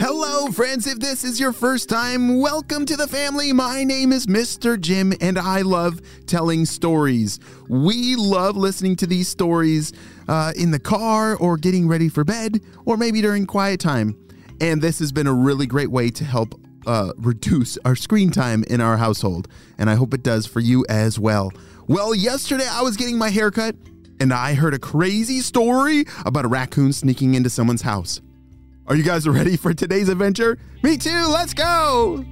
Hello, friends. If this is your first time, welcome to the family. My name is Mr. Jim, and I love telling stories. We love listening to these stories in the car or getting ready for bed or maybe during quiet time. And this has been a really great way to help reduce our screen time in our household. And I hope it does for you as well. Well, yesterday I was getting my hair cut, and I heard a crazy story about a raccoon sneaking into someone's house. Are you guys ready for today's adventure? Me too, let's go!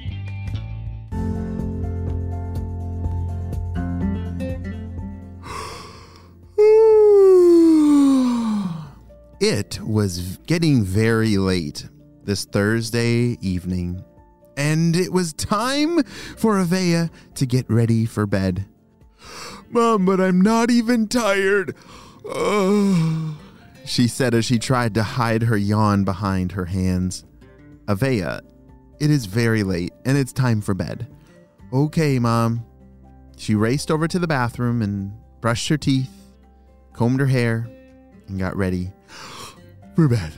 It was getting very late this Thursday evening, and it was time for Avea to get ready for bed. Mom, but I'm not even tired. She said as she tried to hide her yawn behind her hands. Avea, it is very late and it's time for bed. Okay, Mom. She raced over to the bathroom and brushed her teeth, combed her hair, and got ready for bed.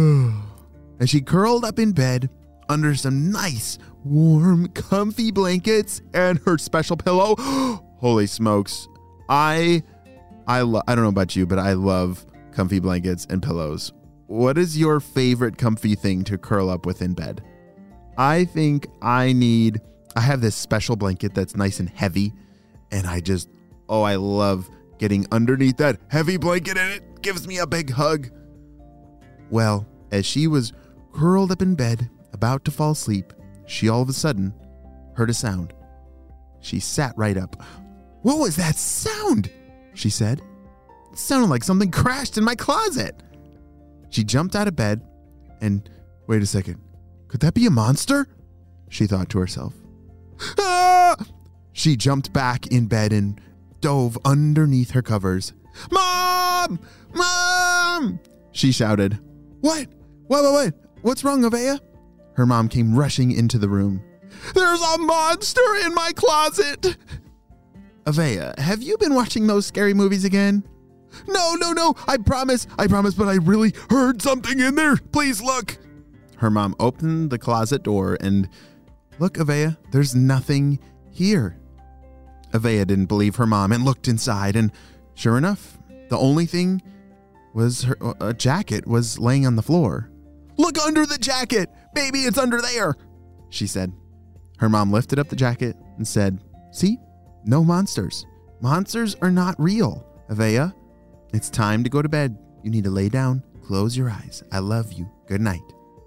As she curled up in bed under some nice, warm, comfy blankets and her special pillow. Holy smokes. I don't know about you, but I love comfy blankets and pillows. What is your favorite comfy thing to curl up with in bed? I think I have this special blanket that's nice and heavy, and I love getting underneath that heavy blanket, and it gives me a big hug. Well, as she was curled up in bed, about to fall asleep, she all of a sudden heard a sound. She sat right up. "What was that sound?" she said. "It sounded like something crashed in my closet." She jumped out of bed and, wait a second, could that be a monster? She thought to herself. Ah! She jumped back in bed and dove underneath her covers. "Mom! Mom!" she shouted. What? What's wrong, Avea?" Her mom came rushing into the room. "There's a monster in my closet." Avea, have you been watching those scary movies again? No, I promise, but I really heard something in there. Please look. Her mom opened the closet door and, look, Avea, there's nothing here. Avea didn't believe her mom and looked inside, and sure enough, the only thing was a jacket was laying on the floor. "Look under the jacket. Baby, it's under there," she said. Her mom lifted up the jacket and said, "See? No monsters. Monsters are not real, Avea. It's time to go to bed. You need to lay down, close your eyes. I love you. Good night."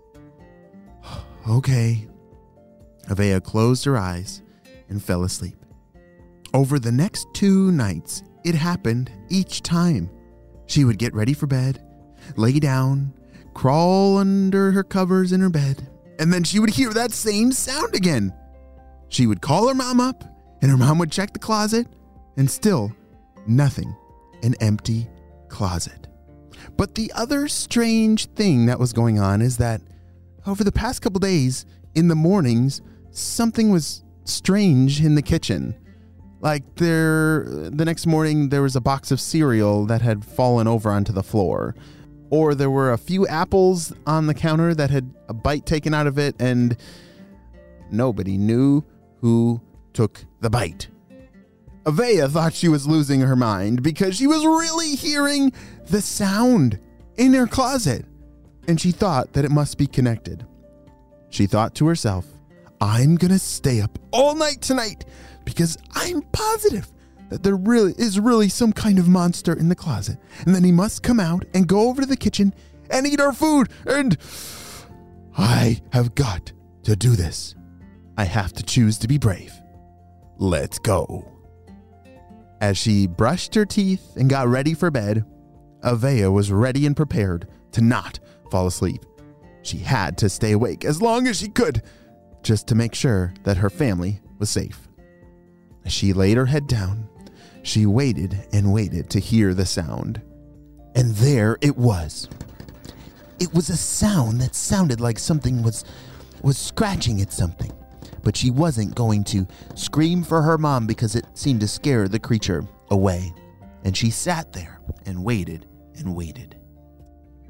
Okay. Avea closed her eyes and fell asleep. Over the next 2 nights, it happened each time. She would get ready for bed, lay down, crawl under her covers in her bed, and then she would hear that same sound again. She would call her mom up, and her mom would check the closet, and still nothing, an empty closet. But the other strange thing that was going on is that over the past couple days, in the mornings, something was strange in the kitchen. Like the next morning, there was a box of cereal that had fallen over onto the floor. Or there were a few apples on the counter that had a bite taken out of it, and nobody knew who took the bite. Avea thought she was losing her mind because she was really hearing the sound in her closet, and she thought that it must be connected. She thought to herself, "I'm gonna stay up all night tonight because I'm positive that there is really some kind of monster in the closet, and then he must come out and go over to the kitchen and eat our food, and I have got to do this. I have to choose to be brave. Let's go." As she brushed her teeth and got ready for bed, Avea was ready and prepared to not fall asleep. She had to stay awake as long as she could, just to make sure that her family was safe. As she laid her head down, she waited and waited to hear the sound. And there it was. It was a sound that sounded like something was scratching at something. But she wasn't going to scream for her mom because it seemed to scare the creature away. And she sat there and waited and waited.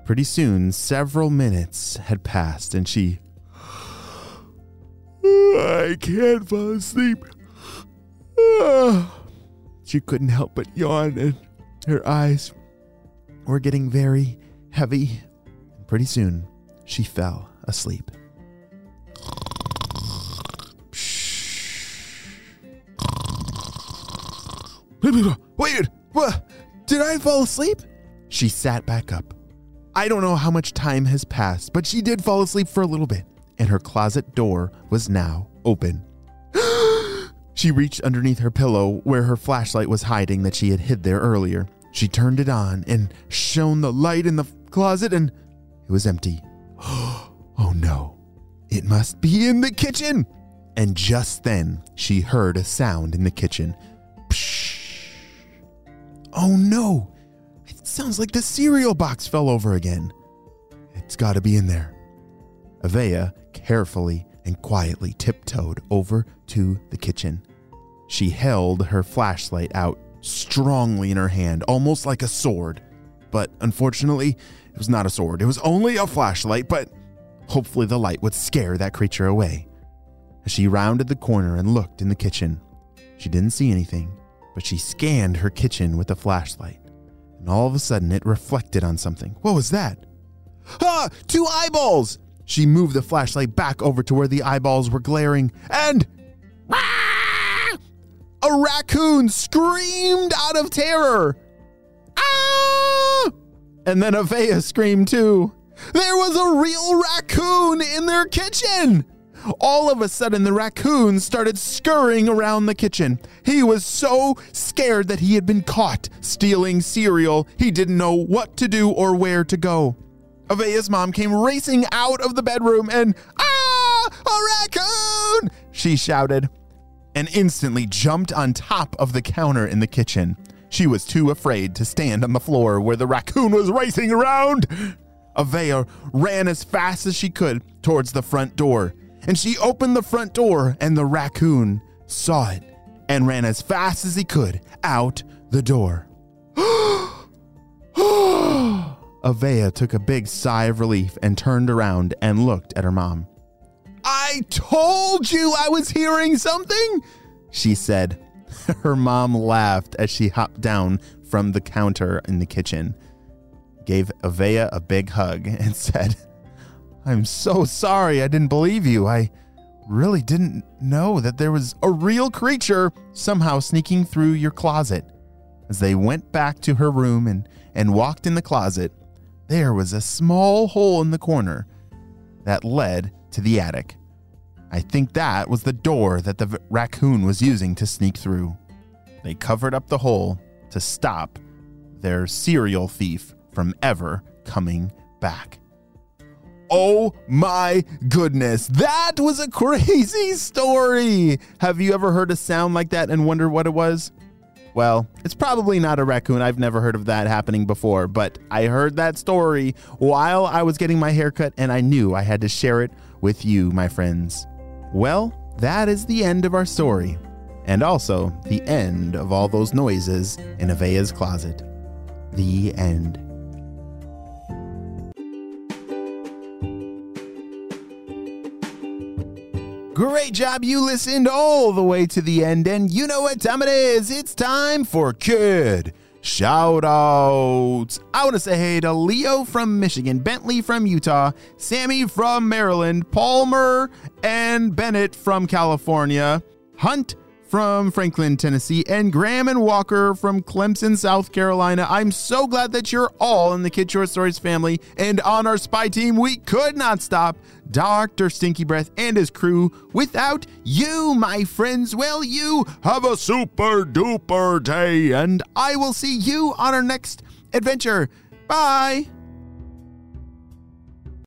Pretty soon, several minutes had passed, and I can't fall asleep. She couldn't help but yawn, and her eyes were getting very heavy. Pretty soon, she fell asleep. Wait, what? Did I fall asleep? She sat back up. I don't know how much time has passed, but she did fall asleep for a little bit, and her closet door was now open. She reached underneath her pillow where her flashlight was hiding that she had hid there earlier. She turned it on and shone the light in the closet, and it was empty. Oh no, it must be in the kitchen. And just then she heard a sound in the kitchen. Psh. Oh no, it sounds like the cereal box fell over again. It's got to be in there. Avea carefully and quietly tiptoed over to the kitchen. She held her flashlight out strongly in her hand, almost like a sword. But unfortunately, it was not a sword. It was only a flashlight, but hopefully the light would scare that creature away. As she rounded the corner and looked in the kitchen, she didn't see anything, but she scanned her kitchen with the flashlight. And all of a sudden, it reflected on something. What was that? Ah, 2 eyeballs! She moved the flashlight back over to where the eyeballs were glaring, and a raccoon screamed out of terror. Ah! And then Avea screamed too. There was a real raccoon in their kitchen. All of a sudden, the raccoon started scurrying around the kitchen. He was so scared that he had been caught stealing cereal. He didn't know what to do or where to go. Avea's mom came racing out of the bedroom and, a raccoon! She shouted, and instantly jumped on top of the counter in the kitchen. She was too afraid to stand on the floor where the raccoon was racing around. Avea ran as fast as she could towards the front door, and she opened the front door, and the raccoon saw it and ran as fast as he could out the door. Avea took a big sigh of relief and turned around and looked at her mom. I told you I was hearing something, she said. Her mom laughed as she hopped down from the counter in the kitchen, gave Avea a big hug, and said, I'm so sorry I didn't believe you. I really didn't know that there was a real creature somehow sneaking through your closet. As they went back to her room and walked in the closet, there was a small hole in the corner that led to the attic. I think that was the door that the raccoon was using to sneak through. They covered up the hole to stop their cereal thief from ever coming back. Oh my goodness, that was a crazy story. Have you ever heard a sound like that and wondered what it was? Well, it's probably not a raccoon. I've never heard of that happening before, but I heard that story while I was getting my haircut, and I knew I had to share it with you, my friends. Well, that is the end of our story, and also the end of all those noises in Avea's closet. The end. Great job, you listened all the way to the end, and you know what time it is. It's time for Kid Shoutouts. I want to say hey to Leo from Michigan, Bentley from Utah, Sammy from Maryland, Palmer and Bennett from California, Hunt from Franklin, Tennessee, and Graham and Walker from Clemson, South Carolina. I'm so glad that you're all in the Kid Short Stories family, and on our spy team, we could not stop Dr. Stinky Breath and his crew without you, my friends. Well, you have a super duper day, and I will see you on our next adventure. Bye.